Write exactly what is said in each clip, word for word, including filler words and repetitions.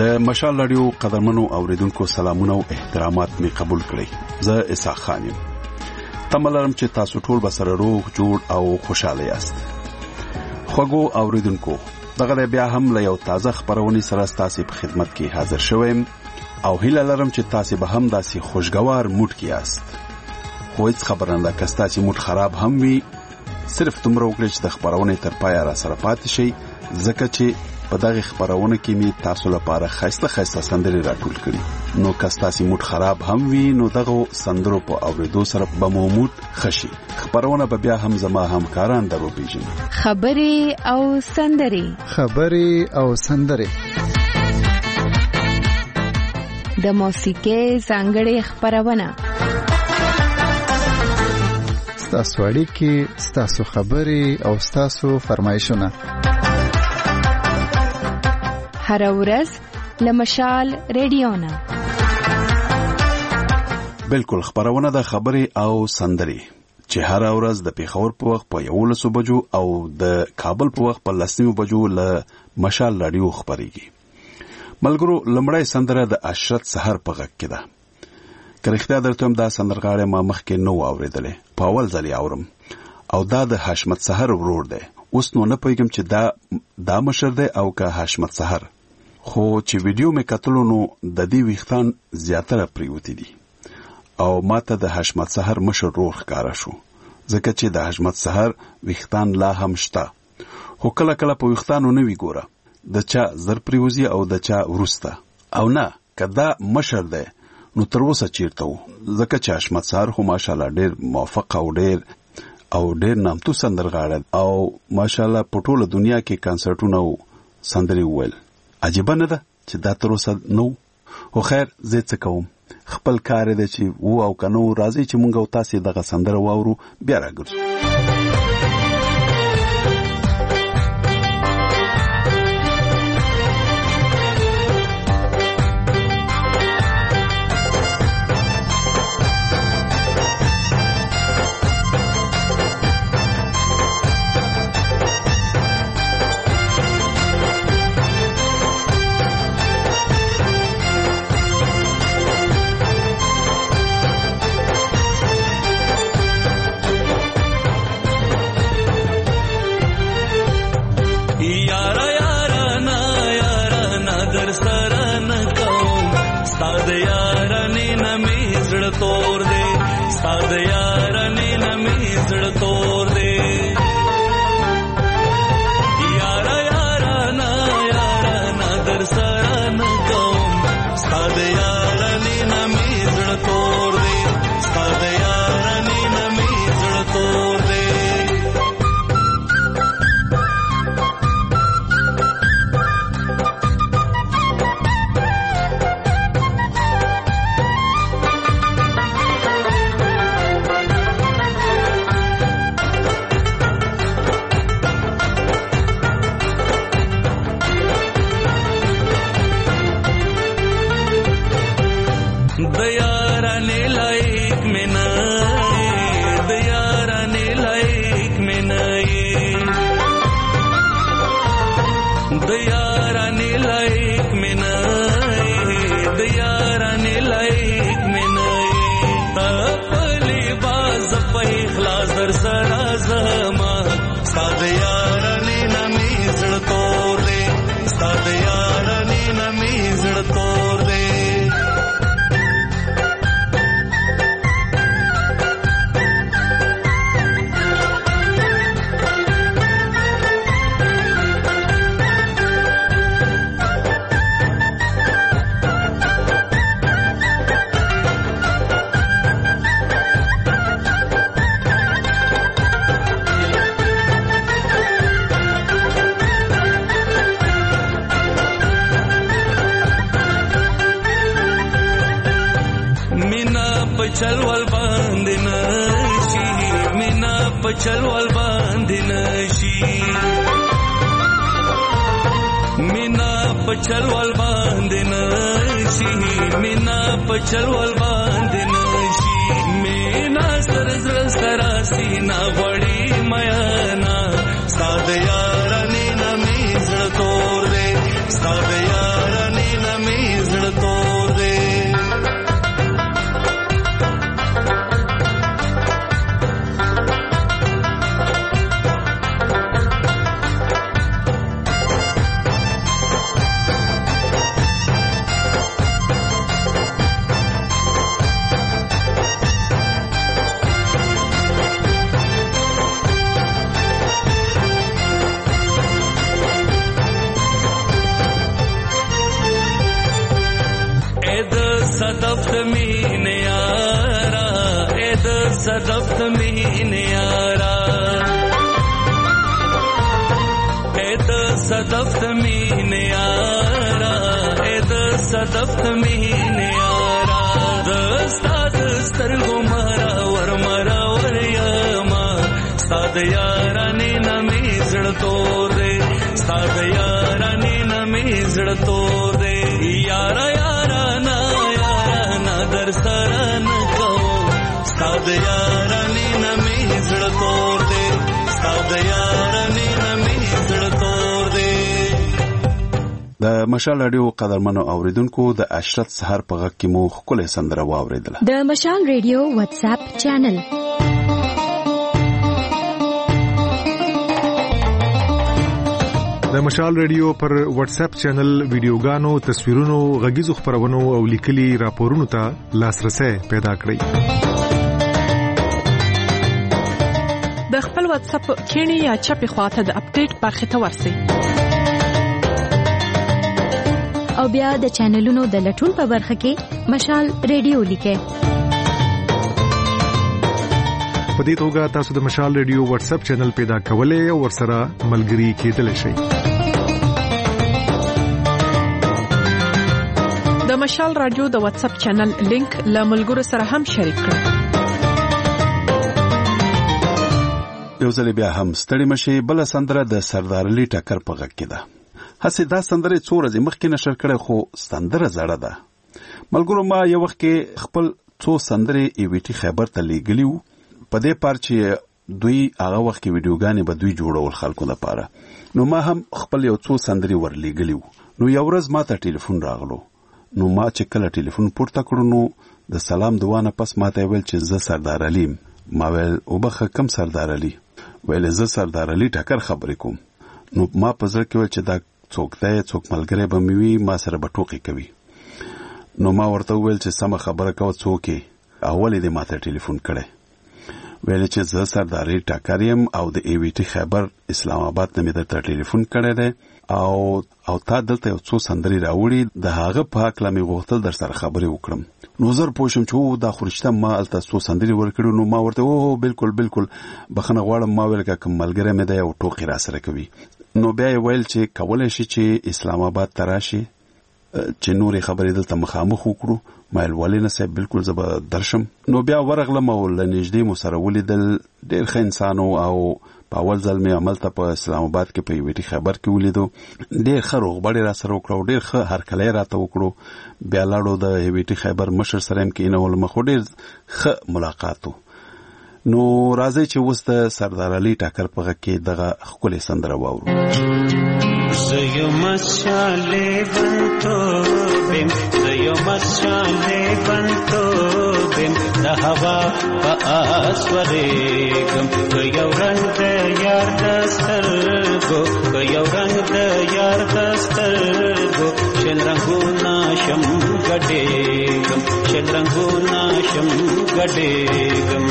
د مشال رادیو قدرمنو اوریدونکو سلامونه او احترامات می قبول کړئ. زه اسحاق خان یم. تملرم چې تاسو ټول به سره روغ جوړ او خوشاله یاست. خوږو اوریدونکو دغه بیا هم له یو تازه خبرونې سره تاسو په خدمت کې حاضر شوم او هیله لرم چې تاسو به هم داسې خوشگوار موډ کې یاست. خو هیڅ خبره نه که تاسو موډ خراب هم وي صرف تمره وکړئ چې د خبرونې تر پای را سره پاتې شئ ځکه چې په دغه خبرونه کې می تاسو لپاره خاصه خاصه سندري راټول کړي. نو که تاسو موډ خراب هم وي نو دغه سندرو په اوریدو سره به مو موډ خشي. خبرونه به بیا هم زما همکاران درو پیژني. خبري او سندري خبري او سندري د موسیقي څنګهړې خبرونه ستاسو اړیکې ستاسو خبري او ستاسو فرمایشونه هر ورځ لمشال رادیونا. بالکل خبرونه د خبري او سندري چې هر ورځ د پیښور په وخت په یولسو بجو او د کابل په وخت په لسمو بجو له مشال رادیو خبريږي. ملګرو لمړی سندره د عشرت سحر په غږ کې ده. کرختیا درته هم دا سندرغاړی ما مخکې نو اوریدلې په اول ځل اورم او دا د حشمت سحر ورور دی. اوس نو نه پوهیږم چې دا دا مشر دی او که حشمت سحر، خو چې ویډیو مې کتلو نو د دې ویختان زیاتره پریوتی دي او ماته د حشمت سحر مشر روح ښکارا شو ځکه چې د حشمت سحر ویختان لا هم شته. خو کله کله په ویختانو نه وی ګوره د چا زر پریوزي او د چا ورسته او نه کدا مشر دی نو تر اوسه چیرته وو ځکه چې حشمت سحر خو ماشاءالله ډیر موفق او ډیر او ډیر نامتو سندرغاړی او ماشاءالله په ټوله دنیا کې کنسرټونه او سندري وویل. عجیبه نه ده چې دا تر اوسه نو. خو خیر زه څه کوم، خپل کار دی چې وو او کنو راځي چې مونږ او تاسو دغه سندره واورو بیا راګرځو. چلول باندې نشي مینا په چلول باندې نشي مینا په چلول باندې نشي مینا په چلول باندې نشي مینا سر زر سرا سینا وړي میانا ساده یار نه می زړه تور دې ساده یار نه صدف مینه یارا اے د صدف مینه یارا اے د صدف مینه یارا د استاد سترګو مرا ور مرا ور یما استاد یارانه نمې زړه تور دې استاد یارانه نمې زړه تور دې یارا یارا نا یارا نا در سره نه کو استاد یارانه نمې زړه تور دې استاد یارانه نمې زړه تور دې. د مشال رادیو قدرمنو اوریدونکو د عشرت سحر په غږ کې مو خپل سندره واوریدله. د مشال رادیو واتس اپ چینل د مشال رادیو پر واتس اپ چینل ویډیوګانو، تصویرونو، غږیزو خبرونو او لیکلي راپورونو ته لاسرسي پیدا کړئ. د خپل واتس اپ کینی یا چپی خواته د اپډیټ برخه ته ورسئ او بیا د چینلونو د لټون په برخه کې مشال رادیو لیکئ. په دې توګه تاسو د مشال رادیو واتس اپ چینل پیدا کولای او ورسره ملګري کېدلی شئ. د مشال رادیو د واتس اپ چینل لینک له ملګرو سره هم شریک کړئ. یو ځل بیا هم ستړي مشي. بل سندره د سردار علي ټکر په غږ کې ده. هسې دا سندره څو ورځې مخکې نشر کړه خو سندره زړه ده. ملګرو ما یو وخت کې خپل څو سندرې ای وی ټي خیبر ته لیږلي وو. په دې پار چې دوی هغه وخت کې ویډیوګانې به دوی جوړول خلکو لپاره، نو ما هم خپل یو څو سندرې ورلیږلي وو. نو یو ورځ ما ته ټلیفون راغلو. نو ما چې کله ټلیفون پورته کړو نو د سلام دعا نه پس ما ته ویل چې زه سردار علي. ما ویل وبخه کم سردار علي؟ ویل زه سردار علي ټکر خبرې کوم. نو ما په ځل کې ویل چې دا څوک دی، څوک ملګری به مې وي ما سره به ټوکې کوي. نو ما ورته ویل چې سمه خبره کوه څوک یې؟ اول دې ما ته ټلیفون کړی. ویل چې زه سردار علي ټکر یم او د ای وی ټي خیبر اسلام آباد نه مې درته ټلیفون کړی دی او او تا دلته یو څو سندرې راوړي، د هغه په هکله مې غوښتل در سره خبرې وکړم. نو زر پوه شم چې او دا خو رښتیا ما هلته څو سندرې ورکړي. نو ما ورته او بالکل بالکل بخښنه غواړم. ما ویل که کوم ملګری مې دی او ټوکې را سره کوي. نو بیا یې ویل چې کولی شي چې اسلام آباد ته راشي چې نورې خبرې دلته مخامخ وکړو. ما ویل ولې نه صاحب بالکل زه به درشم. نو بیا ورغلم او له نږدې مو سره ولیدل. ډېر ښه انسان او په اول ځل مې هملته په اسلام آباد کې په ای وی ټي خیبر کې ولیدو. ډېر ښه روغبړې را سره وکړو، ډېر ښه هرکلی راته وکړو. بیا لاړو د ای وی ټي خیبر مشر سره هم کېنولم، خو ډېر ښه ملاقات و. نو راځئ چې اوس د سردار علي ټکر په غږ کې دغه ښکلې سندره واورو. زه یم شالې بنتوبم، زه یم شالې بنتوبم، د هوا په آس ورېږم. که یو رنګ د یار د سترګو، که یو رنګ د یار د سترګو، شل رنګونه شم ګډېږم، شل رنګونه شم ګډېږم.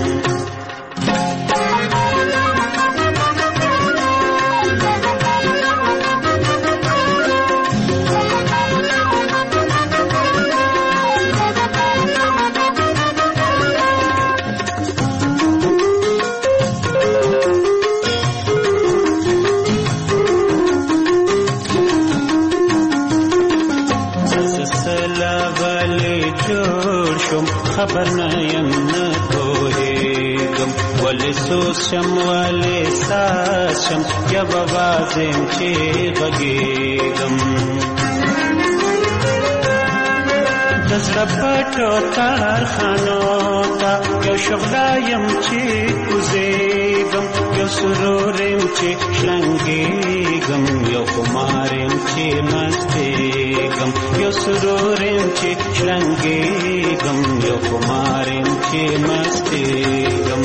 خبر نه یم نه پوهېږم، ولې سوز شم ولې ساز شم، یو اواز یم چې غږېږم. د زړه پټو تارخانو ته یو شغله یم چې کوزېږم، یو سرور یم چې شلنګېږم، یو خمار یم چې مستېږم، یو سرور یم چې شلنګېږم، یو خمار یم چې مستېږم.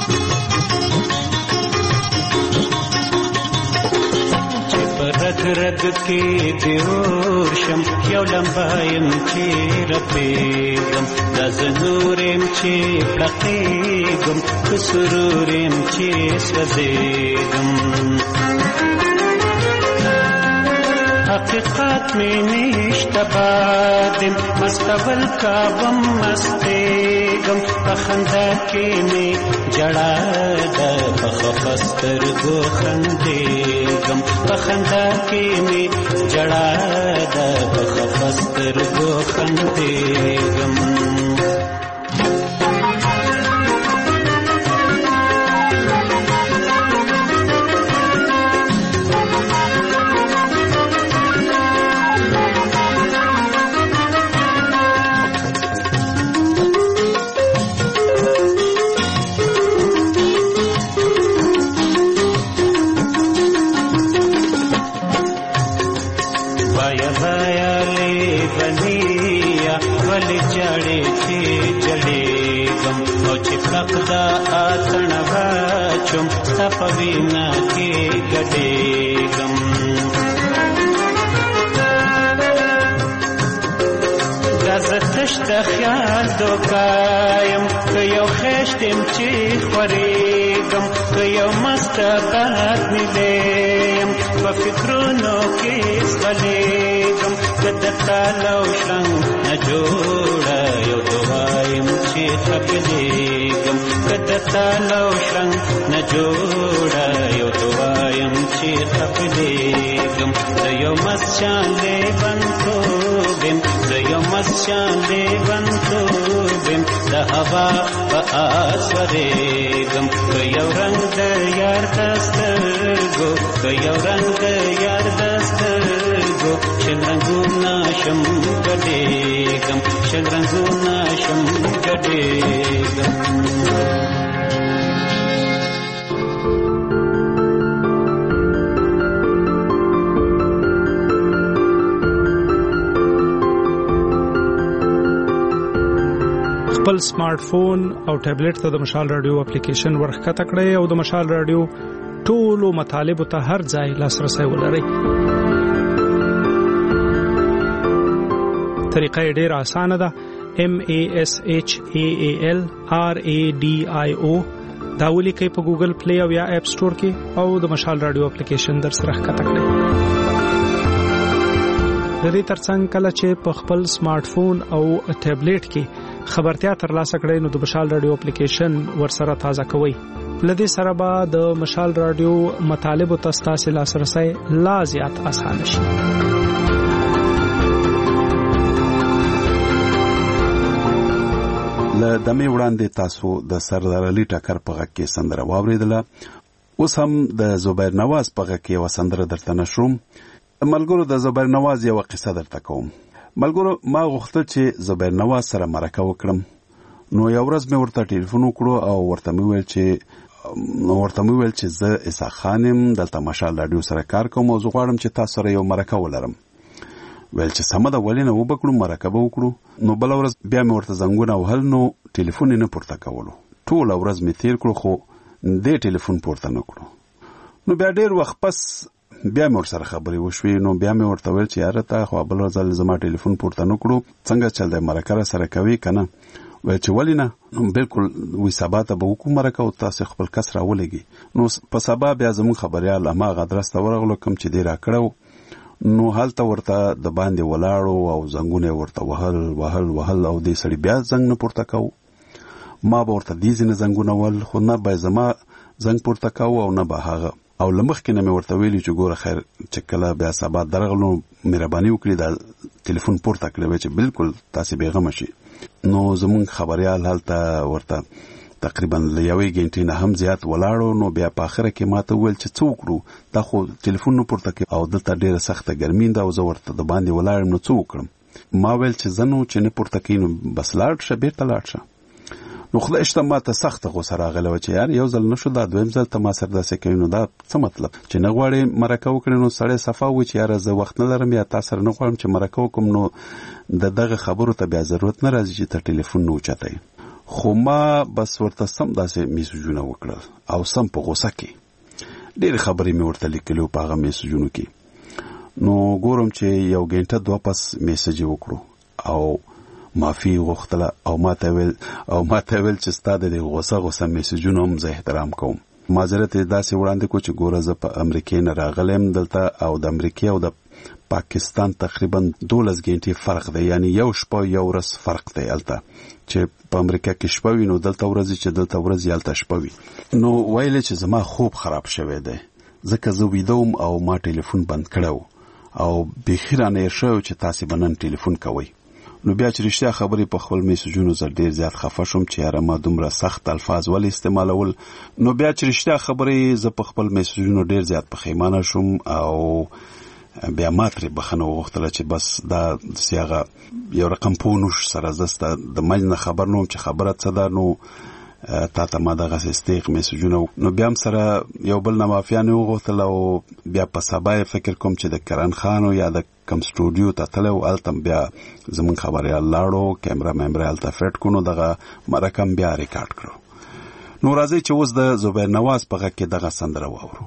رگ رګ کې د اور شم یو لمبایم چې رپېږم دا زه نورم چې پړقېږم که سرورم چې سوځېږم حقیقت میں نشت بادم مستول کابم مستیگم پخنده کی میں جڑا دا پخفستر گو خندیگم پخنده کی میں جڑا دا پخفستر گو خندیگم دا آتن واچم سپوینا کی گډېږم گزتش د خیال دوکایم که یو خشتم چې خورېږم که یو مست باد میلیم په فکرونو کې ځغلېږم که د تالو شرنګ نه جوړه یو دوایم چې خپلېږم که د تالو شرنګ نه جوړه یو دوایم چې خپلېږم زه یو مست شان لیونتوب یم زه یو مست شان لیونتوب یم د هوا په آس ورېږم که یو رنګ د یار د سترګو که یو رنګ د یار د سترګو شل رنګونه شم ګډېږم شل رنګونه شم ګډېږم خپل سمارټ فون او ټابلیټ ته د مشال رادیو اپلیکیشن ورخکته کړئ او د مشال رادیو ټولو مطالبو ته هر ځای لاسرسي ولرئ. طریقه یې ډېره اسانه ده. M A S H A A L R A D I O دا ولیکئ په ګوګل پلی او یا اپ سٹور کې او د مشال رادیو اپلیکیشن در سره ښکته کړئ. د دې ترڅنګ کله چې په خپل سمارټ فون او ټابلیټ کې خبرتیا ترلاسه کړئ نو د مشال رادیو اپلیکیشن ورسره تازه کوئ. لدې سره به د مشال رادیو مطالبو ته ستاسو لاسرسي لا زیات آسان شي. له دمه وړاندې تاسو د سردار علي ټکر په غږ کې سندره واوریدله. اوس هم د زبیر نواز په غږ کې و سندره درته نشروم. ملګرو د زبیر نواز یو قصه درته کوم. ملګرو ما غوښتل چې زبیر نواز سره مرکه وکړم. نو یو ورځ مې ورته ټلیفون وکړو او ورته مې ویل چې نو ورته مې ویل چې زه اسحاق خانم دلته مشال رادیو سره کار کوم او زه غواړم چې تاسو سره یو مرکه ولرم. ویل چې سمه ده ولې نه وبکړو مرکه به وکړو. نو بل ورځ بیا مې ورته زنګونه وهل نو ټلیفون یې نه پورته کولو. ټول ورځ مې تیر کړو خو دې ټلیفون پورته نه کړو. نو بیا ډېر وخت پس بیا مې ورسره خبرې وشوې. نو بیا مې ورته ویل چې یاره ته خو بل ځل زما ټلیفون پورته نه کړو څنګه چل دی مرکه را سره کوي که نه. ویل چې ولې نه. نو بالکل وی سبا ته به وکړو مرکه او تاسو خپل کس راولېږي. نو په سبا بیا زموږ خبریال هماغه ادرس ته ورغلو کوم چې دی راکړی و. نو هلته ورته د باندې ولاړو او زنګونه ورته وهل وهل وهل او دې سړي بیا زنګ نه پورته کوو. ما به ورته دې ځینې زنګونه وهل خو نه به زما زنګ پورته کوو او نه به هغه. او له مخکې نه مې ورته ویلي چې ګوره خیر چې کله بیا سبا درغلو مهرباني وکړي دا ټلیفون پورته کړی وی چې بالکل تاسې بېغمه شي. نو زمونږ خبریال هلته ورته تقریبا له یوې ګنټې نه هم زیات ولاړو. نو بیا په آخره کې ما ته وویل چې څه وکړو دا خو ټلیفون نه پورته کوي او دلته ډېره سخته ګرمي ده او زه ورته د باندې ولاړم نو څه وکړم. ما ویل چې زه نو چې نه پورته کوي نو بس لاړ شه بېرته لاړ شه. نو خدای شته ما ته سخته غوسه راغله وه چې یار یو ځل نه شو دا دویم ځل ته ما سره داسې کوي نو دا څه مطلب چې نه غواړې مرکه وکړې. نو سړی صفا وایي چې یاره زه وخت نه لرم یا تا سره نه غواړم چې مرکه وکړم. نو د دغه خبرو ته بیا ضرورت نه راځي چې ته ټلیفون نه اوچتئ. خو ما بس ورته سم داسې میسجونه وکړل او سم په غوسه کې ډېرې خبرې مې ورته لیکلي په هغه میسجونو کې. نو ګورم چې یو غنټه دوه پس میسج وکړو او معافي غوښتله او ماته ویل او ماته ویل چې ستاسو د غوسه غوسه میسجونو هم زه احترام کوم. معذرت داسې وړاندې کو چې ګوره زه په امریکا نه راغلم دلته او د امریکا او د پاکستان تقریبا دولس غنټې فرق دی، یعنی یو شپه یو ورځ فرق دی الته چې په امریکا کې شپه وي نو دلته ورځ چې دلته ورځ یالته شپه وي. نو ویل چې زما خوب خراب شوی دی ځکه زه ویدوم او ما ټلیفون بند کړو او بخیرانه شو چې تاسو بنن ټلیفون کوي. نو بیا چې رښتیا خبرې په خپل میسجونو زر ډیر زیات خفه شوم چې یاره ما دومره سخت الفاظ ول استعمالول. نو بیا چې رښتیا خبرې زه په خپل میسجونو ډیر زیات پښیمانه شوم او بیا ما ترې بخښنه وغوښتله چې بس دا سیاغه یو رقم پونوش سره زسته د مجنه خبر نوم چې خبره څه ده نو تا ته ما دغه استیق میسجونه. نو بیا هم سره یو بل نه معافیانه وغوښتله او بیا په سبا فکر کوم چې د کرن خانو یا د کم سټوډیو ته تلو التم بیا زمون خبريال لاړو کیمرا ممبر الته فټ کو نو دغه مرکم بیا ریکارډ کړو. نو راځي چې اوس د زبیر نواز په غږ کې دغه سندره واورو.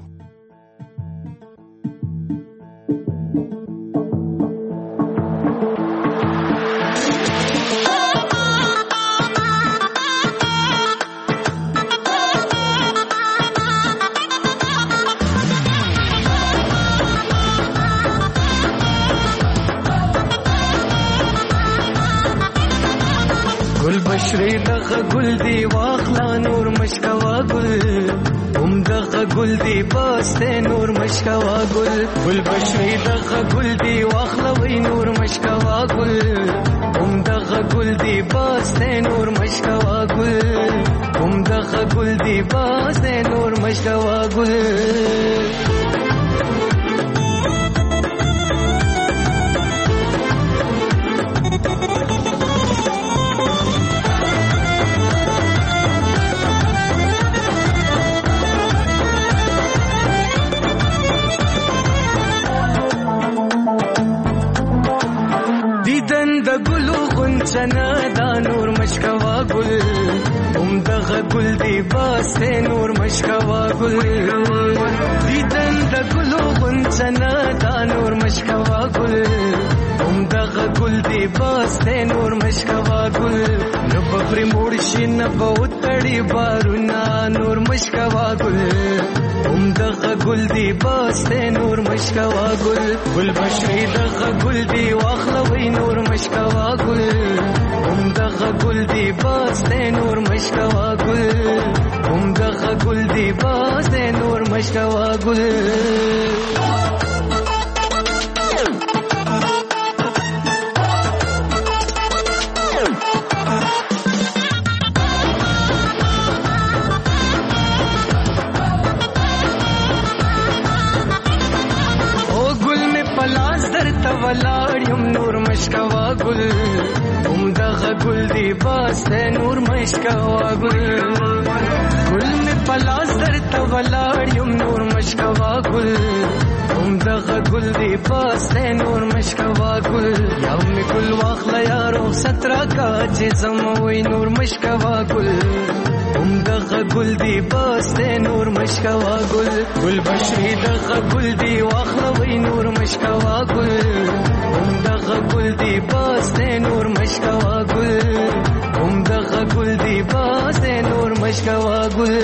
گل بشری دغه گل دی واخلا نور مشکوا گل هم دغه گل دی باسته نور مشکوا گل گل بشری دغه گل دی واخلا وی نور مشکوا گل هم دغه گل دی باسته نور مشکوا گل هم دغه گل دی باسته نور مشکوا گل چنا دا نور مشکوا گل هم دغه گل دی باسته نور مشکوا گل دیدن د گلو غنچنا دا نور مشکوا گل هم دغه گل دی باسته نور مشکوا گل نو بفری مورشي نه بوتړي بارونا نور مشکوا گل هم دغه گل دی باسته نور مشکوا گل گل بشری دغه گل دی واخلوي نور مشکوا گل هم دغه گل دی باسته نور مشکوا گل هم دغه گل دی باسته نور مشکوا گل ولاړم نور مشکوا گل هم دغه گل دی باسته نور مشکوا گل گل می پلاس درته ولاړم نور مشکوا گل هم دغه گل دی باسته نور مشکوا گل یا می گل واخلا یارو سترا کا چې زموي نور مشکوا گل هم دغه گل دی باسته نور مشکوا گل گل بشری دغه گل دی واخلا وی نور مشکوا گل هم دغه گل دی باسته نور مشکوا گل هم دغه گل دی باسته نور مشکوا گل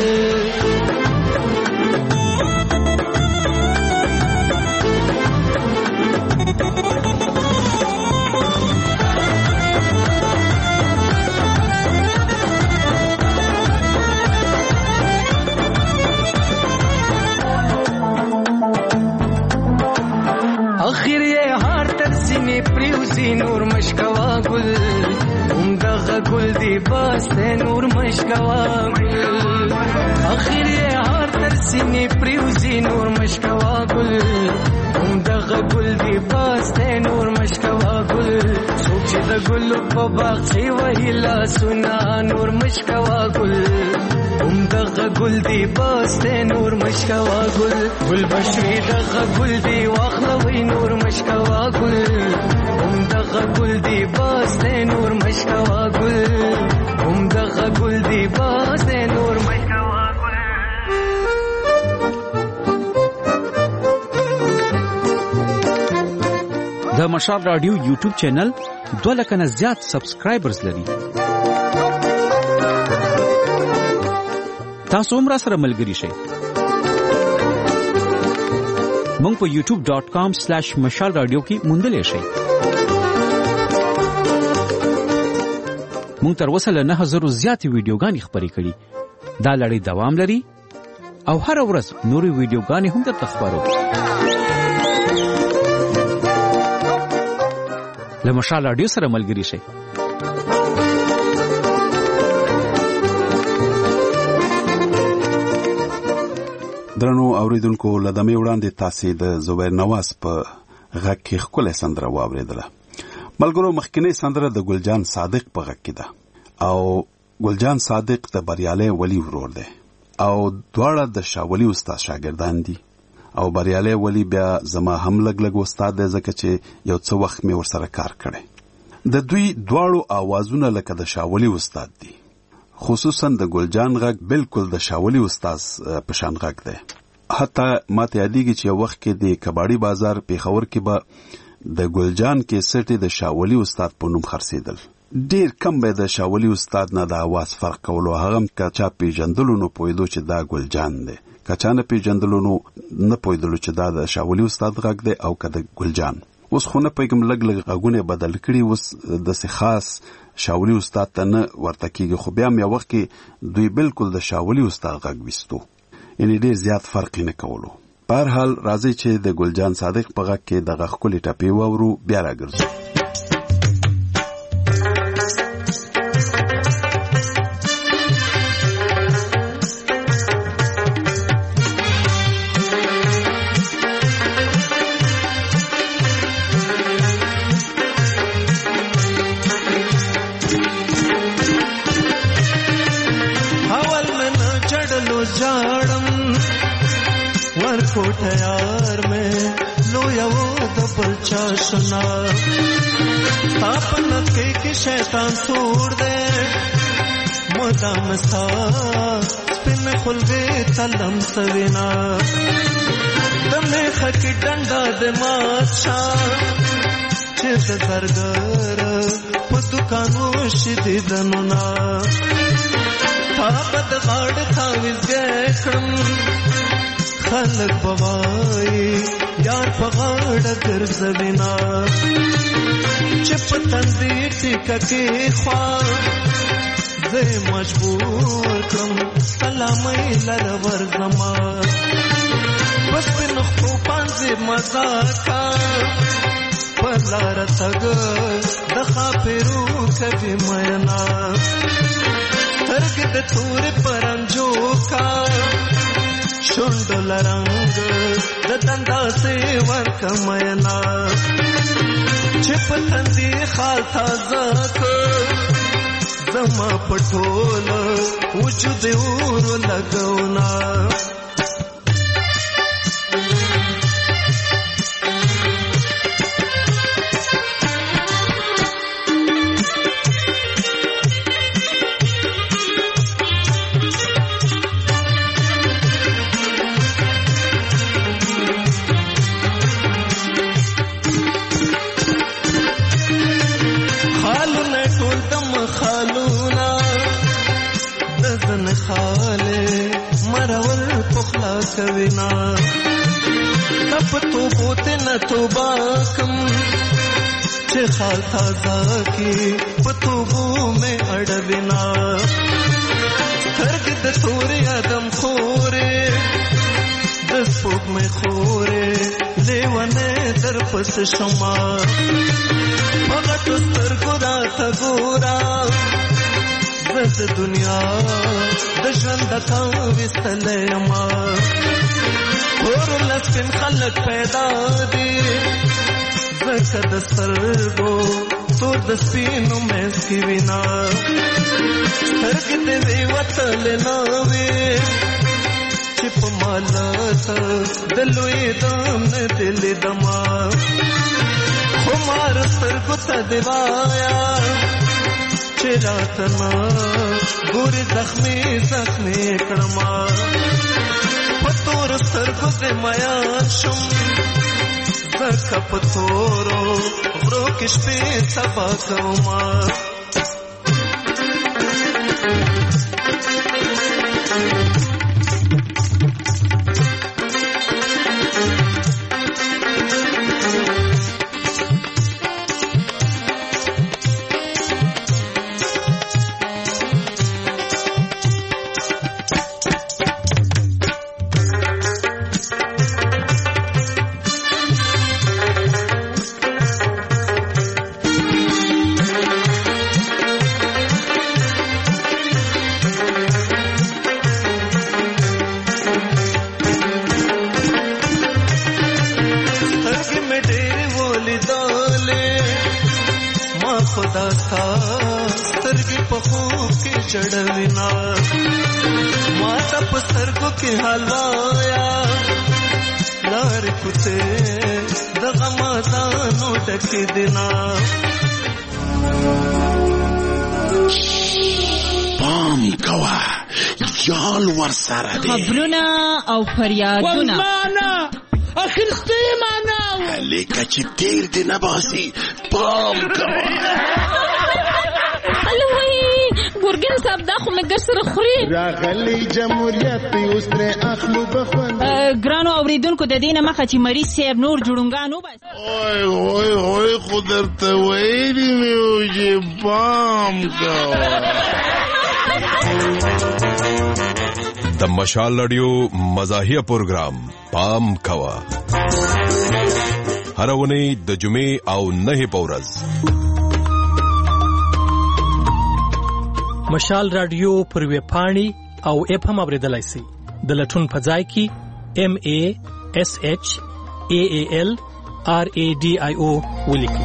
اخر یہ ہار تر سینے پریوزی نور مشکوا گل هم دغه گل دی باسته نور مشکوا گل اخر یہ ہار تر سینے پریوزی نور مشکوا گل هم دغه گل دی باسته نور مشکوا گل سوچ د گل په باغ سی وهلا سنا نور مشکوا گل هم دغه گل دی باسته نور مشکوا گل گل بشری دغه گل دی واخلوي نور مشکوا گل هم دغه گل دی باسته نور مشکوا گل هم دغه گل دی باسته نور مشکوا گل د مشال رادیو یوټیوب چینل دوه لک نه زیات سبسکرایبرز لري. تاسو هم را سره ملګري شئ. مونږ په یوټیوب ډاٹ کام سلیش مشال رادیو کې موندلې شئ. مونږ تر اوسه له نه هزارو زیاتې ویډیوګانې خپرې کړي. دا لړۍ دوام لري او هر ورځ نورې ویډیوګانې هم درته خپرو. له مشال رادیو سره ملګري شئ. درنو اوریدونکو، لدمه وړاندې تاسو د زویر نواز په غږ کې ښکلې سندره واورېدله. ملګرو، مخکینی سندره د ګلجان صادق په غږ کې ده او ګلجان صادق د بریالي ولی ورور دی او دواړه د شاولی استاد شاګردان دي او بریالي ولی بیا زما هم لګ لګ استاد دی ځکه چې یو څه وخت مې ورسره کار کړی. د دوی دواړو آوازونه لکه د شاولی استاد دي، خصوصا د ګلجان غږ بالکل د شاولی استاد په شان غږ دی. حتی ماته یادېږي چې یو وخت کې د کباړي بازار پیښور کې به د ګلجان کې سټي د شاولی استاد په نوم خرڅېدل. ډیر کم به د شاولی استاد نه د आवाज فرق کولو، هغه که چا پیژندلو نو پوهېدو چې دا ګلجان دی، که چا نه پیژندلو نو نه پوهېدلو چې دا د شاولی استاد غږ دی او که د ګلجان. اوس خو نه پوهېږم، لږ لږ غږونه بدل کړي، اوس داسې خاص شاولی استاد ته نه ورته کېږي، خو بیا هم یو وخت کې دوی بالکل د شاولی استاد غږ ویستو، یعنې ډېر زیات فرق یې نه کولو. په هر حال راځئ چې د ګلجان صادق په غږ کې دغه ښکلې ټپې واورو، بیا راګرځو. कोठयार में लोया वो दबल चाशना तापन के की शैतान छोड़ दे मोदाम सा स्पिन खुल गए तलम सविना दमे खकी डंडा दे माचा चेत दरगर पुदुकानो शिदिदनुना तापद गाड़ था विजयकम खलक बवाई यार पगाड़ गर्जविना चिप तंदी टिका के ख्वाब जे मजबूर कम सलामी लरवर जमा बस बिन खो पांजे मजाका पलार तग दखा पेरू कभी मयना तरगद तूर परंजो का शुंडल रंग दंदा से वर्क मयना छिप तंदी खालता जक जमा पटोल वजूद और लगौना कविना तब तो बोते न तो बाकम चे खालता जाकी पतुबू में अड़विना करगद थोरे अदम खोरे दस फूक में खोरे लेवने दरपस शमा मगट उस्तर गुरा थगोरा बस दुनिया दशंद था विस्तलयमा और लस्किन खलक पैदा दे जकद सरगो तो दस्तीनु में स्किविना सरगद वे वतल नावे चिप मालत दलवे दाम न दिल दमा खुमार सरगो तदवाया चिरातना गोरी जख्मी जख्मी करमा पतोर सरगुज माया शुम زکه په تورو غرو کې شپې سبا کوما चढ़विना माता पस्तरको के हलवाया लार कुते दगमाता नो टके दिना पाम कवा याल वर सारा दे खबरुना او फरियादुना والله اخر استيمانا عليك كتير دي نباسي पाम कवा ګورګین صاحب دا خو مې ګر سره خوري راغلی جمهوریت اوس تر اخلو بخون ګرانو اوریدونکو د دینه مخه چې مریض صاحب نور جوړونګانو بس اوه اوه اوه خدای ته وایي مې وجه بام کا د مشال رادیو مزاحیه پروگرام پام کوا هر ونی د جمعې او نه پورز مشال رادیو پر وی پاڼي او اپ هم اوریدلای شي د لټون په ځای کې ام ا اس اچ ا ا ال ار ا ډي اي او ولیکي.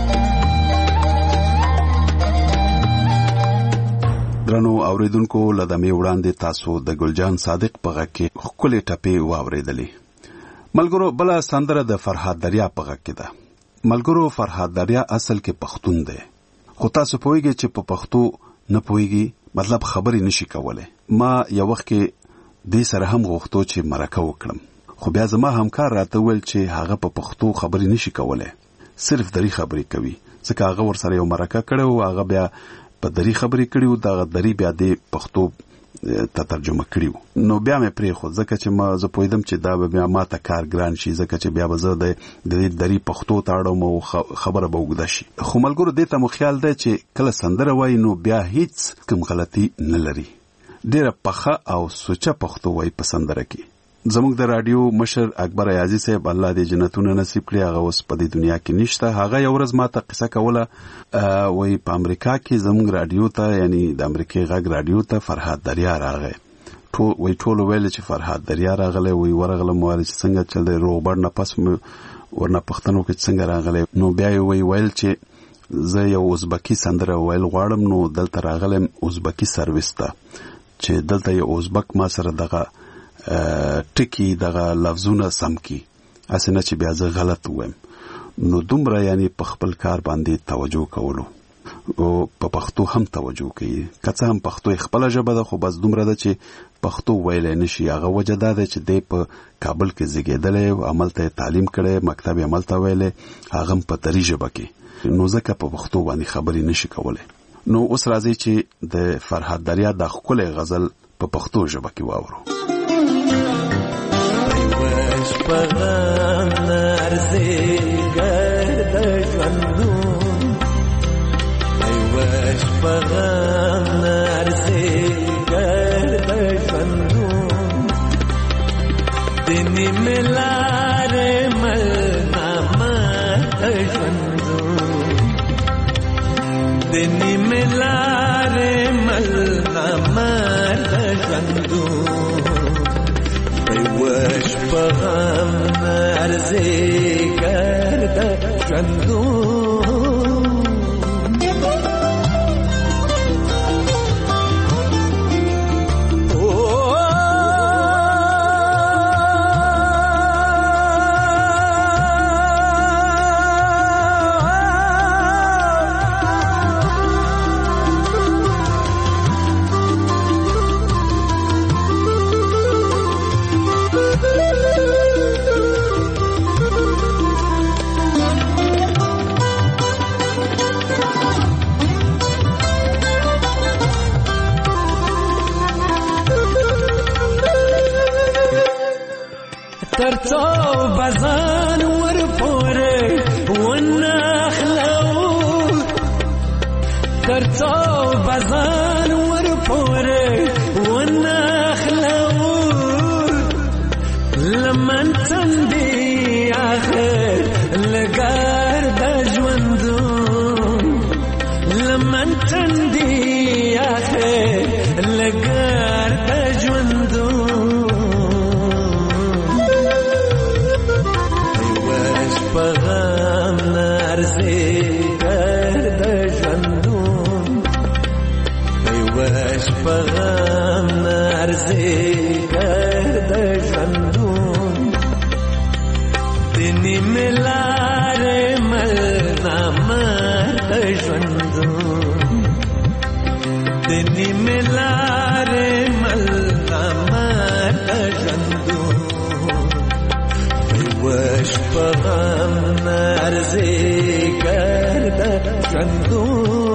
درنو اوریدونکو لدمه وړاندې تاسو د ګلجان صادق په غږ کې خپل ټپې واوریدلې. ملګرو بل سندره د فرهاد دریا په غږ کې ده. ملګرو فرهاد دریا اصل کې پښتون دی خو تاسو پوهیږئ چې په پښتو نه پوهیږي مطلب خبرې نشي کولای. ما یو وخت کې دې سره هم غوښتو چې مرکه وکړم خو بیا زما همکار راته ویل چې هغه په پښتو خبرې نشي کولای صرف دری خبرې کوي ځکه هغه ورسره یو مرکه کړو هغه بیا په دری خبرې کړیو دا دری بیا د پښتو ته ترجمه کړیو نو بیا مې پرې خو ځکه چې ما زه پوهیدم چې دا بیا ما ته کار ګران شي ځکه چې بیا به زه د دې دری پښتو ته اړم او خبره به وګدا شي خو ملګرو دې ته مو خیال دی چې کله سندره وای نو بیا هیڅ کوم غلطي نه لري ډیره پخه او سوچه پښتو وای په سندره کې. زموږ د رادیو مشر اکبر ایازی صاحب الله دې جنتونه نصیب کړي هغه اوس په دې دنیا کې نشته. هغه یو ورځ ماته قصه کوله وای په امریکا کې زموږ رادیو ته یعنی د امریکای غږ رادیو ته فرهاد دریا راغی ټول وای ټول ویل چې فرهاد دریا راغله وای ورغله مو چې څنګه چل دی روبر نه پس ورنه پښتنو کې څنګه راغله نو بیا وای ویل چې زه یو ازبکی سندره ویل غواړم نو دلته راغلم ازبکی سرویس ته چې دلته یو ازبک ما سره دغه ټکی دغه لفظونه سم کی اسنه چې بیا زه غلط وایم نو دومره یعنی په خپل کار باندې توجه کولو او په پښتو هم توجه کوي کڅه هم پښتو خپل ژبه ده خو بس دومره ده چې پښتو ویل نه شي هغه وجه ده چې د په کابل کې زیږیدل او عمل ته تعلیم کړي مکتب عمل ته ویل هغه په تری ژبه کې نو ځکه په پښتو باندې خبرې نشي کولای. نو اوس راځي چې د فرهاد دریا د خپل غزل په پښتو ژبه کې واورو. پغم نرزی گرد ژوندون ایوش پغم نرزی گرد ژوندون دنی ملار مل نامت ژوندون دنی ملار مل نامت ژوندون وش پغم نرزی گرد ژوندون ترڅو بزان ور پورې ونخلور لمن تندي اخر لګار د ژوندون لمن تندي اخر لګار د ژوندون وش پغام نارسي وش پغم نرزی گرد ژوندون دنی ملار مل نامرد ژوندون دنی ملار مل نامرد ژوندون وش پغم نرزی گرد ژوندون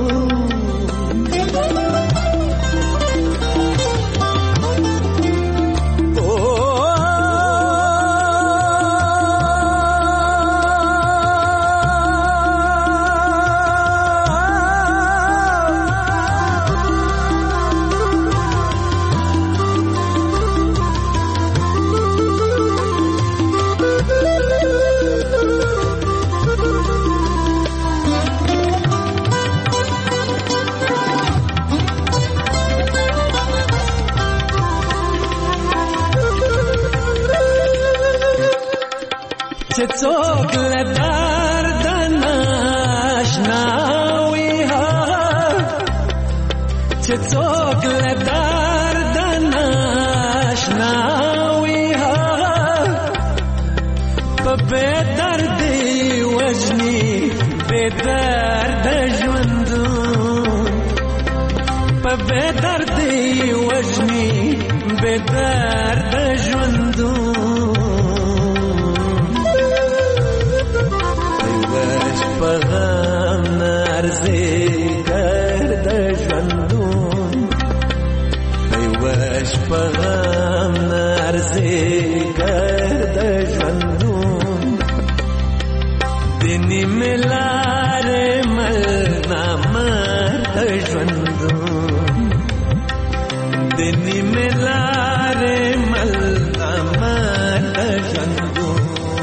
څوک له درد ناشنا وي چې څوک له درد ناشنا وي په بې دردي وژني بې درده ژوندون په بې دردي وژني بې درده ژوندون پغم نرزی گرد ژوندون وش پغم نرزی گرد ژوندون دنی ملار مل نامرد ژوندون دنی ملار مل نامرد ژوندون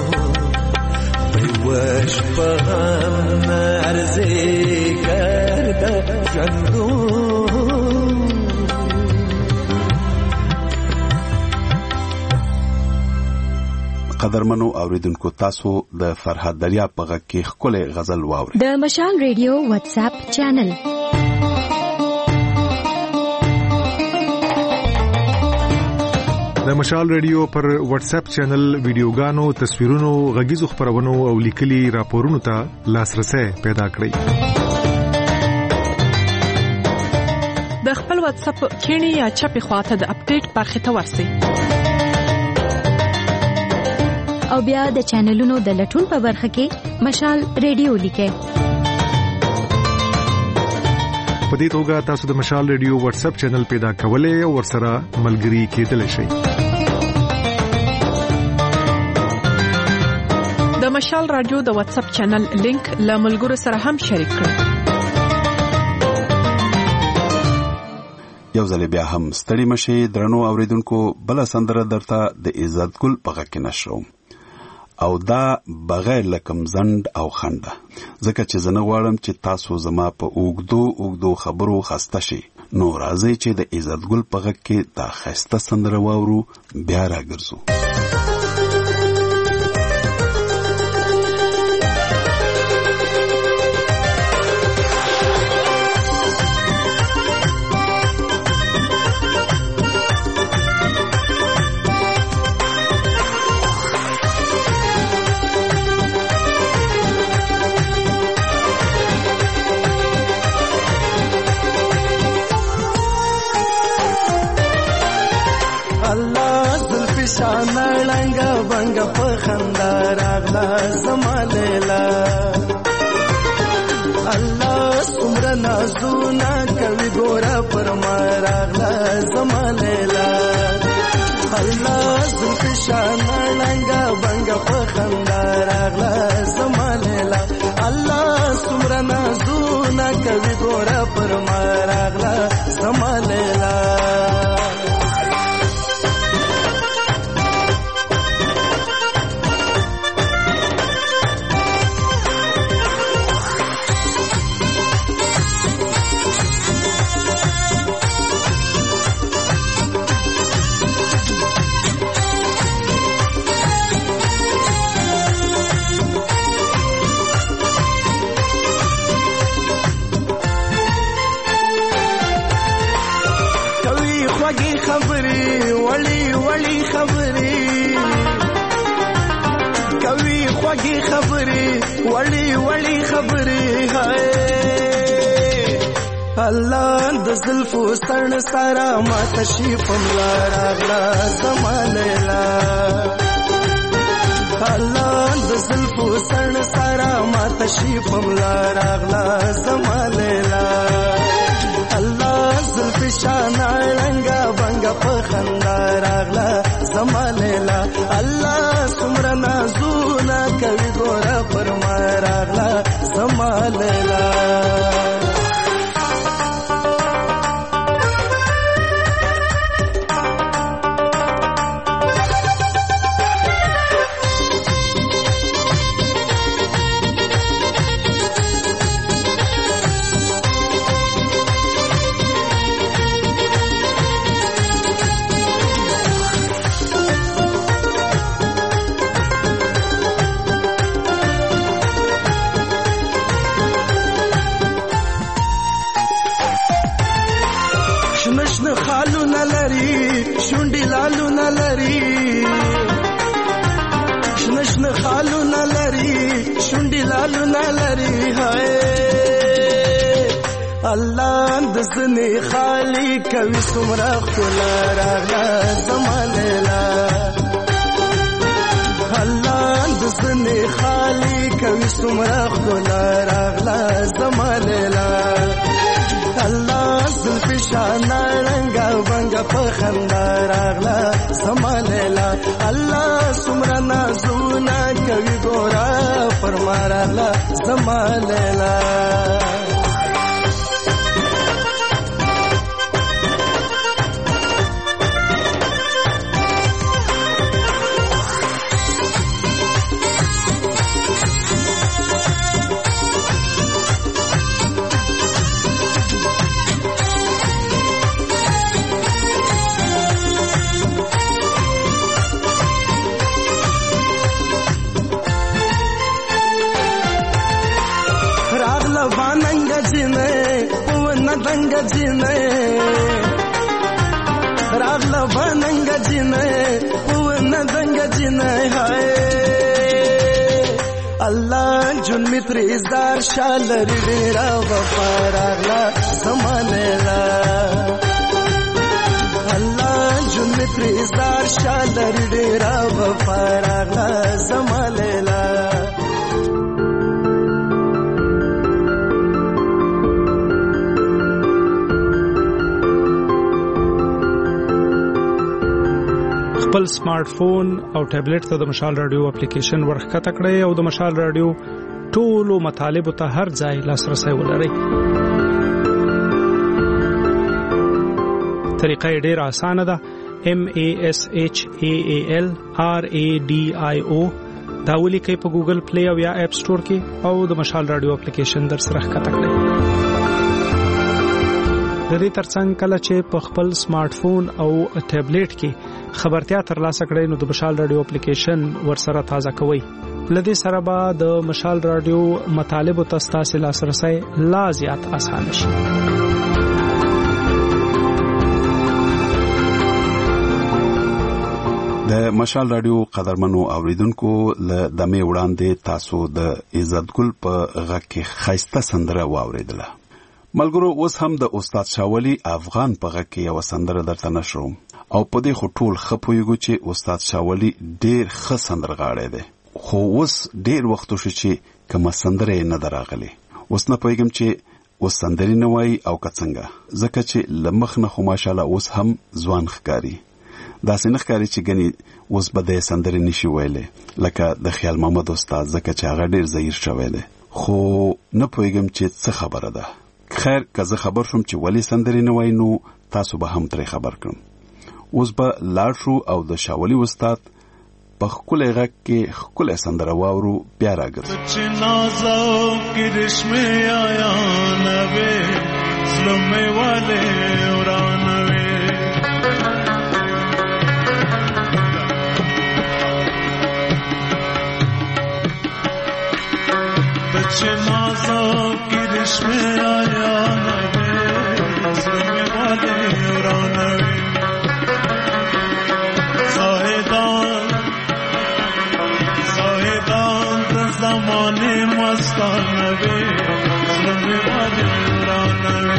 وش پغم نرزی گرد ژوندون قدرمنو اوریدونکو تاسو د فرهاد دریا په غږ کې ښکلې غزل واورئ. د مشال ریډیو واتس اپ چینل د مشال ریډیو پر واتس اپ چینل ویډیوګانو، تصویرونو، غږیزو خبرونو او لیکلي راپورونو ته لاسرسي پیدا کړئ. د خپل واتس اپ کینی یا چپی خواته د اپډیټ برخه ته ورسئ. او بیا د چینلونو د لټون په برخه کې مشال ریډیو لیکئ. په دې توګه تاسو د مشال ریډیو واتس اپ چینل پیدا کولای او ورسره ملګري کېدلی شئ. د مشال رادیو د واتس اپ چینل لینک له ملګرو سره هم شریک کړئ. یو ځل بیا هم ستړي مشي درنو اوریدونکو، بل سندره درته د عزت ګل په غږ کې نشروم او دا بغیر لکم زند او خنده، ځکه چې زه نه غواړم چې تاسو زما په اوږدو اوږدو خبرو خسته شي. نو راځئ چې د عزت ګل په غږ کې دا ښایسته سندره واورو، بیا راګرځو. شانړنګ بنګ په خندا راغلا زمالیلا الله څومره نازونه کوي ګورا پر ما راغلا زمالیلا الله زلف شانړنګ بنګ په خندا راغلا زمالیلا الله څومره نازونه زونه کوي ګوره پر ما راغله زما لیلا وړي وړي خبرې هاي الله د زلفو ستړ سارا ما تشریف ملا راغلا زما لیلا الله د زلفو ستړ سارا ما تشریف ملا راغلا زما لیلا الله زلف شان رنگا بنگا په خندا راغلا زما لیلا الله سمر نازونه کوي ګوره پر ما راغلا زما لیلا الله د زنی خالی کوي سمرا خلا راغلا زما لیلا الله د زنی خالی کوي سمرا خلا راغلا زما لیلا الله زلف شان رنگا بنگا په خندا راغلا زما لیلا الله سمرا نازونه کوي ګورا فرما راغلا زما لیلا दंग जिने रागला बनंग जिने हुन दंग जिने हाय अल्लाह जुन मित्र इजार शालर डेरा वफा रागला समानेला अल्लाह जुन मित्र इजार शालर डेरा वफा रागला समानेला خپل سمارټ فون او ټابلیټ ته د مشال رادیو اپلیکیشن ورخکته کړئ او د مشال رادیو ټولو مطالب ته هر ځای لاسرسي ولرئ. طریقه یې ډېره اسانه ده. M A S H A A L R A D I O دا ولیکئ په ګوګل پلی او یا اپ سٹور کې او د مشال رادیو اپلیکیشن در سره ښکته کړئ. د دې ترڅنګ کله چې په خپل سمارټ فون او ټابلیټ کې خبرتیا ترلاسه کړئ نو د مشال رادیو اپلیکیشن ورسره تازه کوئ. لدې سره به د مشال رادیو مطالب او تاسو لاسرسي لا زیات اسانه شي. د مشال رادیو قدرمنو اوریدونکو له دمه وړاندې تاسو د عزت ګل په غږ کې خاصه سندره واوریدله. ملګرو اوس هم د استاد شاولی افغان په غږ کې یو سندره درته نشروم او په دې خو ټول خپويګو چې استاد شاولی ډېر ښه سندرغاړی دی خو اوس ډېر وخت شو چې کوم سندره نه دراغلي. اوس نه پوهیږم چې اوس سندري نه وای او کڅنګه ځکه چې لمخ نه خو ماشاءالله اوس هم ځوان ښکاری. دا څنګه ښکاری چې غني اوس به د سندري نشي ویلې لکه د خیال محمد استاد ځکه چې هغه ډېر زهیر شوی دی خو نه پوهیږم چې څه خبره ده. خیر که زه خبر شوم چې ولی سندرې نه وای نو تاسو به هم ترې خبر کړم. اوس به لاړ شو او د شاولي استاد په ښکلی غږ کې ښکلی سندره واورو. بیا راګرځو. چې نازو کې رشمه آیا نوې زلمې والے ورانوي چې نازو کې رشمه آیا نوې زلمې والے ورانوي زمانه مستانه وی زلمه والے ورانوي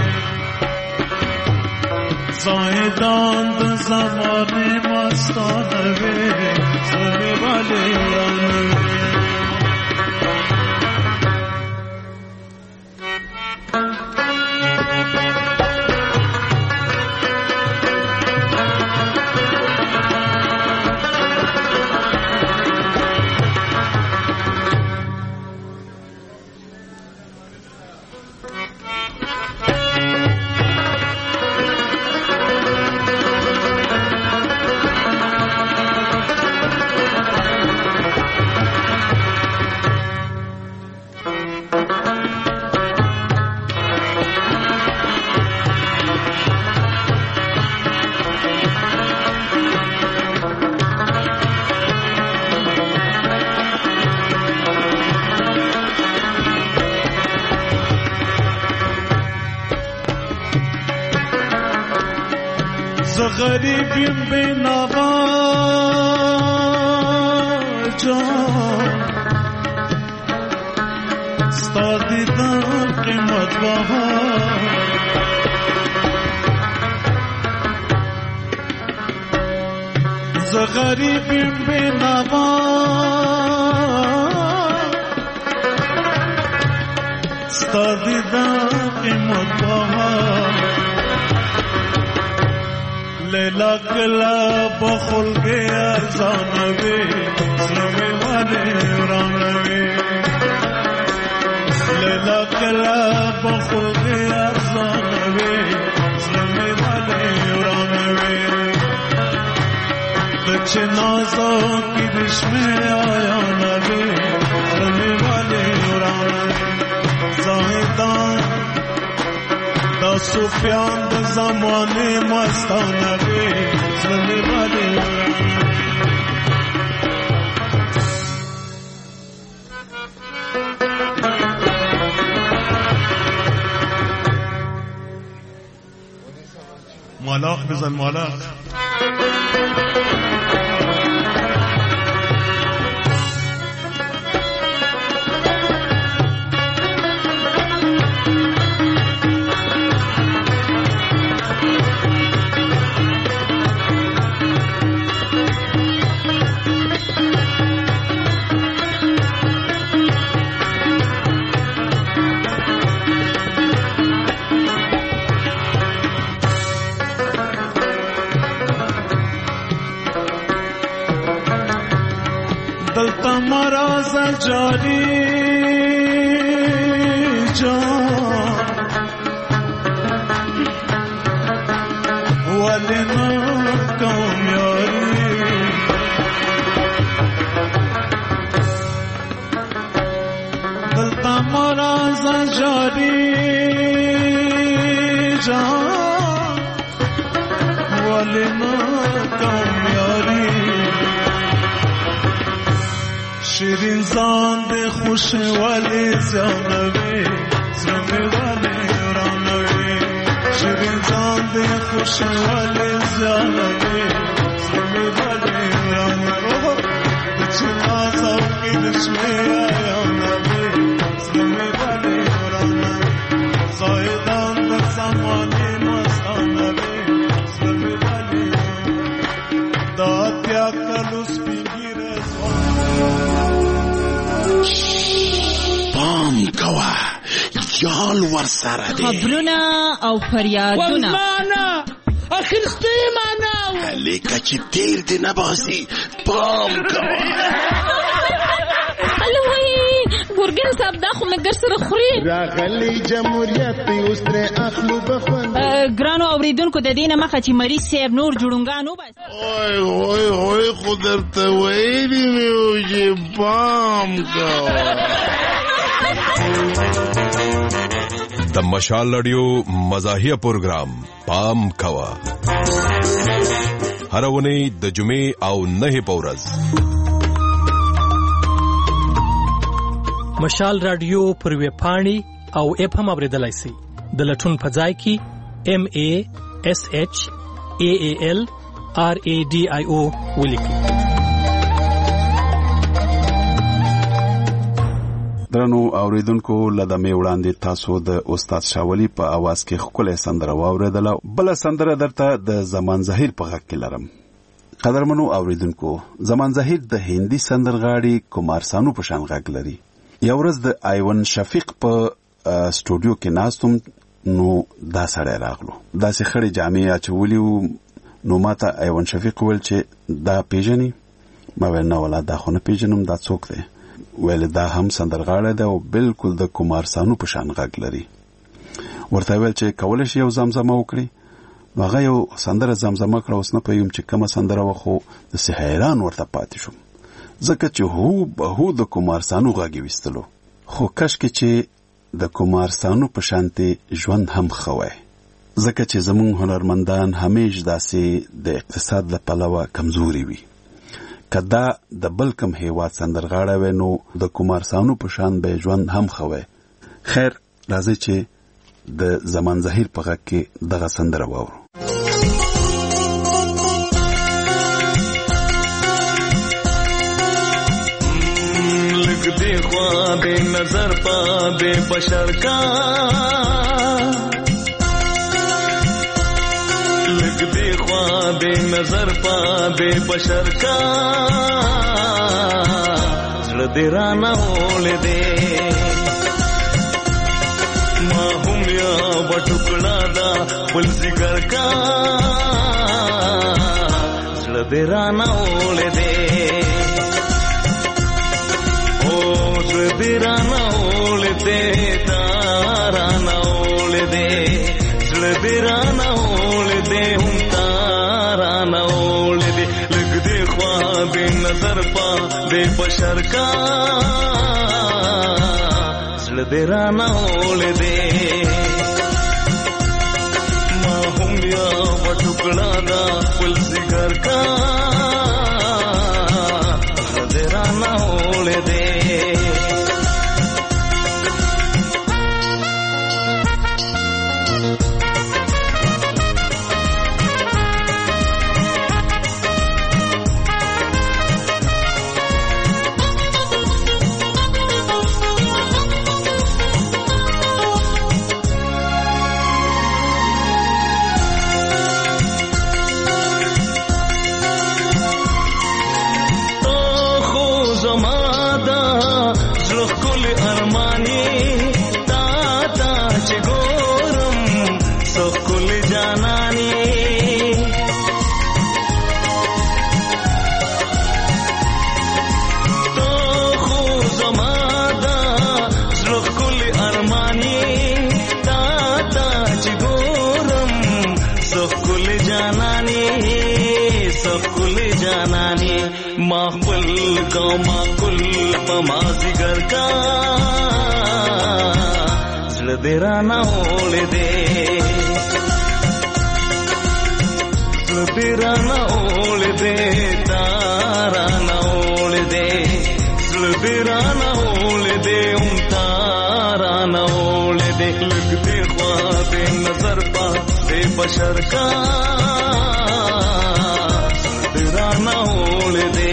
زاهدان د زمانه مستانه وی زلمه والے ورانوي غریبیم بے نوا جان ستا دیدن قیمت بها ز غریبیم بے نوا ستا دیدن قیمت بها لیلا کلا بخل کے ارزانوی زلمے والے ورانوی لیلا کلا بخل کے ارزانوی زلمے والے ورانوی بچے نازو کی رشمے آیا نوی زلمے والے ورانوی زاہدان دا سفیان دا زمانے مستانه وی زلمه والے مالاخ بزن مالاخ مراز جاری جان ولی ناکام یاری دلتا مراز جاری جان ولی ناکام یاری شیرین زان دے خوش والے زانوی زلمے والے ورانوی شیرین زان دے خوش والے زانوی زلمے والے ورانوی بچے نازو کی رشمے آیا نوی زلمے والے ورانوی زاہدان در زمانے مستانوی زلمے والے داتیا کلوس پیگی رزوان پام کوا یال ورسره دی خبرونه او فریادونه والمانا اخرستی مانا لیکه چې تیر دی نباسي پام کوا الوی ګورګین صاحب دا خو مې ګر سره خوري راغلی جمهوریت اوس ترې اخلو بخوند ګرانو اوریدونکو د دې نه مخه چې مریض صاحب نور جوړونګان وباسي اوه اوه اوه خو درته ویلي مې وو چې پام کوه د مشال رادیو مزاحیه پروګرام پام کوه هر ونی د جمعې او نه په ورځ مشال رادیو پر وی پاڼې او اپ هم اوریدلای شئ د لټون په ځای کې ام ا اس اچ ا ا ال ار ا ډي آی او ولیکئ. درنو اوریدونکو لدمه وړاندې تاسو د استاد شاولی په आवाज کې خپل سندره واوریدله. بل سندره درته د زمان ظاهر په غږ کې لرم. قدرمنو اوریدونکو، زمان ظاهر د هندي سندرغاړي کمار سانو په شان غږ لري. یو ورځ د ایون شفیق په سټوډیو کې ناستم نو دا سړی راغلو. دا سې خړې جامې اچولې نو ماته ایون شفیق ویل چې دا پیژنې؟ ما ویل نه ولا دا خو نه پیژنم، دا څوک دی؟ ویل دا هم سندرغاړی دی او بالکل د کمار سانو په شان غږ لري. ورته ویل چې کولی شي یو زمزمه وکړي؟ هغه یو سندره زمزمه کړه. اوس نه پوهېږم چې کومه سندره وه، خو داسې حیران ورته پاتې شوم ځکه چې هو بهو د کمار سانو غږ یې ویستلو. خو کشکې چې د کمار سانو په شانتې ژوند هم ښه وی، ځکه چې زموږ هنرمندان همیش داسې د اقتصاد له پلوه کمزوري وي. که دا د بل کم هیواد سندرغاړی وی نو د کمار سانو په شان به ژوند هم ښه وی. خیر راځئ چې د زمان ظاهر په غږ کې دغه سندره واورو. لګ دې خوا دې نظر پا دې بشر کا لګ دې خوا دې نظر پا دې بشر کا زړه دې رانه ولې دې ما هم یا وټکړه دا بل ذکر کا زړه دې رانه ولې دې او زړه دې رانه ولې دې تارا نه ولې دې زړه دې رانه ولې دې هم تارا نه ولې دې لګ دې خوا دې نظر پا دې بشر کا زړه دې رانه ولې دې ما هم یا وټکړه دا خپل ذکر کا زړه دې رانه ولې دې माकुल को माकुल पमाजिगर का जल देरा ना ओले दे जल देरा ना ओले दे तारा ना ओले दे जल देरा ना ओले दे उन तारा ना ओले दे लग दे ख्वाबे नजर पा दे बशर का तेरा ना ओले दे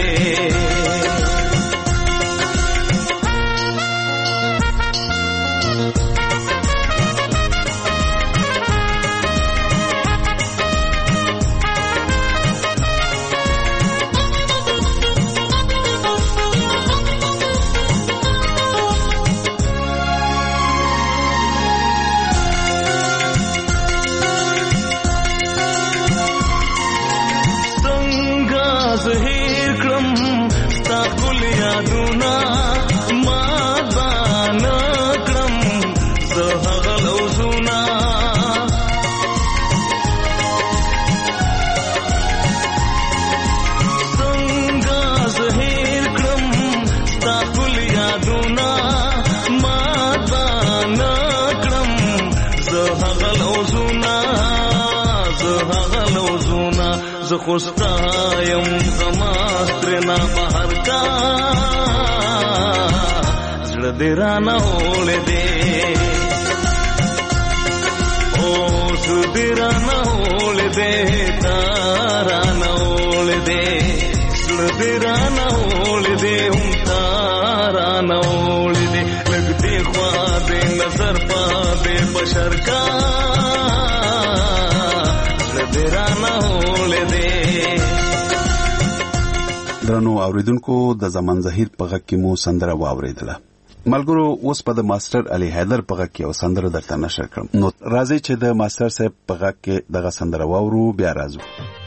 زه هغه لوزونه زه هغه لوزونه زه خوستا یم زما سترنا بهر کا زړه دې رانه ولې دې او زړه دې رانه ولې دې تا رانه ولې دې زړه دې رانه ولې دې هم تا رانه ولې دې لږ دې خوا دې نظر پا دې بشر کا زړه دې رانه ولې دې. درنو اوریدونکو د زمان زهیر په غږ کې مو سندره واوریدله. ملګرو اوس په د ماستر علي حیدر په غږ کې یو سندره درته نشر کړم. نو راځئ چې د ماستر صاحب په غږ کې دغه سندره واورو بیا راځو.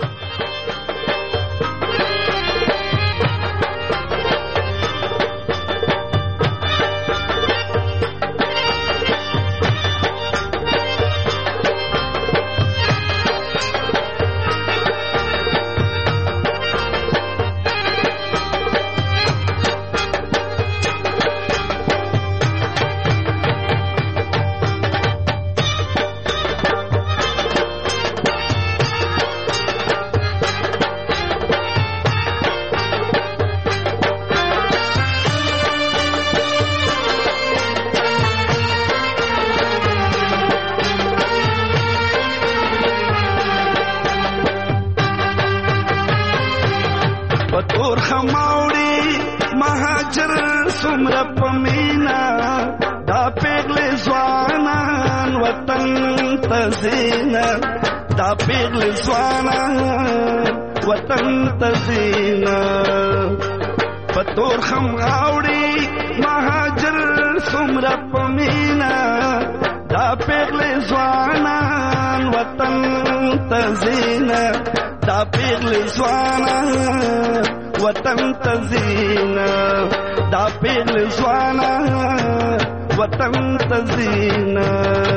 پتور خم اوڑی مهاجر سمرا پمینا دا پیغلی زوانان وطن تزینا دا پیغلی زوانان وطن تزینا دا پیغلی زوانان وطن تزینا.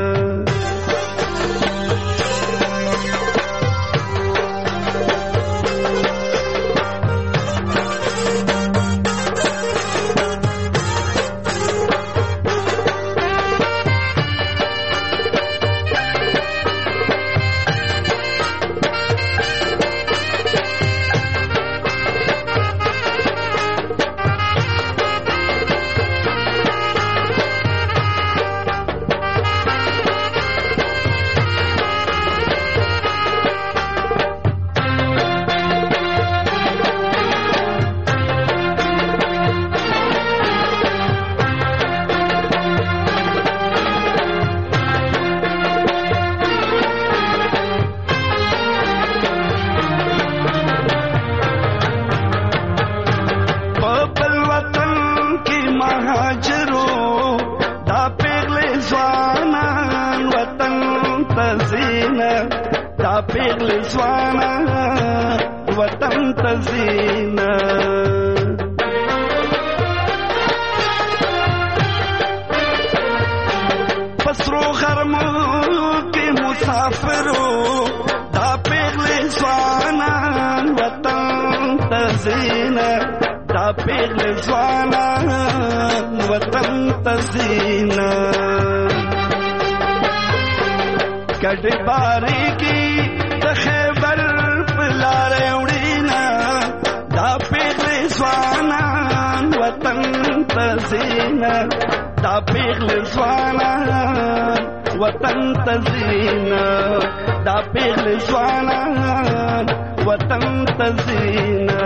کډ باری کی د خیبر پلار وړینا دا پیغلی ځوانان وطن تزینا دا پیغلی ځوانان وطن تزینا دا پیغلی ځوانان وطن تزینا.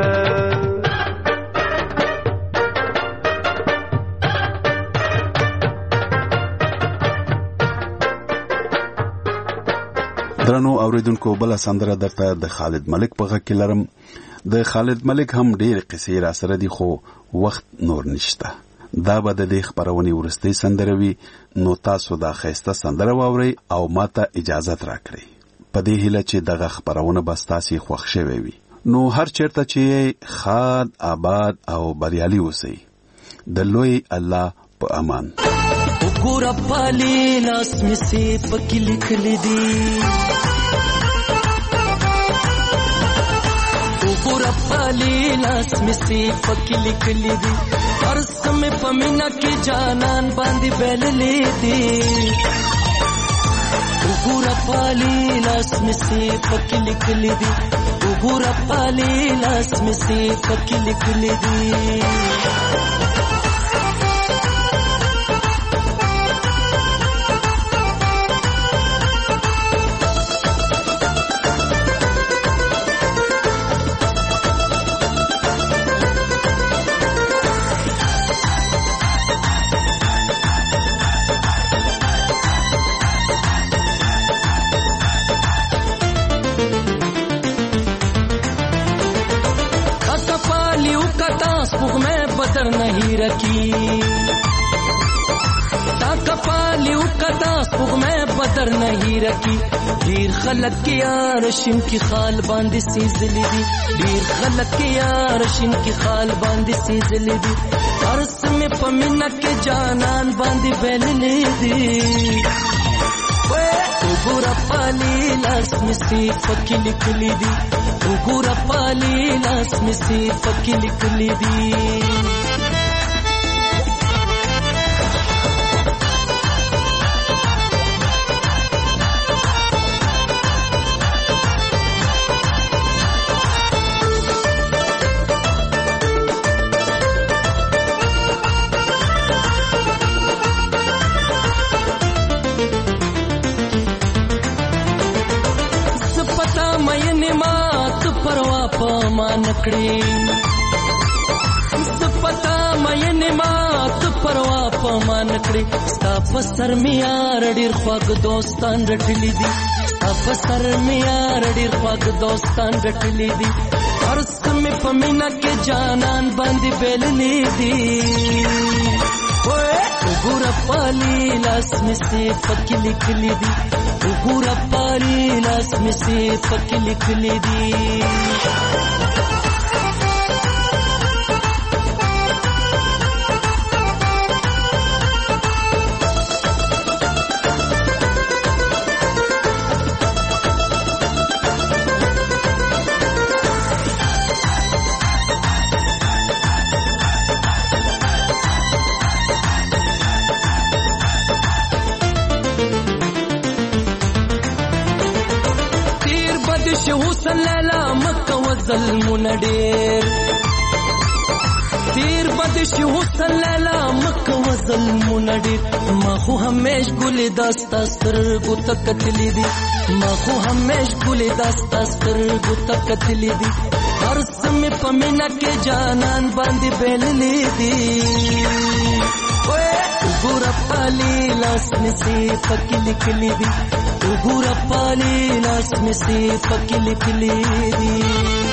درنو اوریدونکو بل سندره درته د خالد ملک په غږ کې لرم. د خالد ملک هم ډېر قصې را سره دي خو وخت نور نشته. دا به د دې خبرونې ورستۍ سندره وي. نو تاسو دا ښایسته سندره واورئ او ماته اجازت راکړئ په دې هیله چې دغه خبرونه به ستاسې خوښ شوې وي. نو هر چېرته چې ښاد آباد او بریالي اوسئ. د لوی الله په امان. وګوره پالي لاس مې سي پکې لیکلي دي وګوره پالي لاس مې سي پکې لیکلي دي هر سمې په مینا کې جانان باندې بللې دي پالی لاس می سی پکې لیکلي دي وګوره پالی لاس می سی پکې لیکلي دي بدر नहीं रखी تا कपालियों का दास पुग में बदर नहीं रखी ढेर खलक के यार शिम की खाल बांधी सी जिली दी ढेर खलक के यार शिम की खाल बांधी सी जिली दी अर्स में पमिना के जानन बांधी बेलली दी उगुरा पाली लास में सी पक्की लिखली दी उगुरा पाली लास में सी पक्की लिखली दी नकड़ी पता मयने मात परवा पमा नकड़ी स्ताप सर में यार डीर ख्वाग दोस्तान रटली दी स्ताप सर में यार डीर ख्वाग दोस्तान रटली दी अर्स में पमीना के जानन बांधी बेलनी दी ओए उगुरा पाली लास में से पक्की लिखली दी उगुरा पाली लास में से पक्की लिखली दी ظلمونه ډېر تیر بدش حسن لیلا مکه ظلمونه ډېر ما خو همیش ګلې داستا سترګو ته کتلې دي ما خو همیش ګلې داستا سترګو ته کتلې دي هر څه مې په مینه کې جانان باندې بېللې دي وګوره پالي لاس مې سي پکې لیکلې دي وګوره پالي لاس مې سي پکې لیکلې دي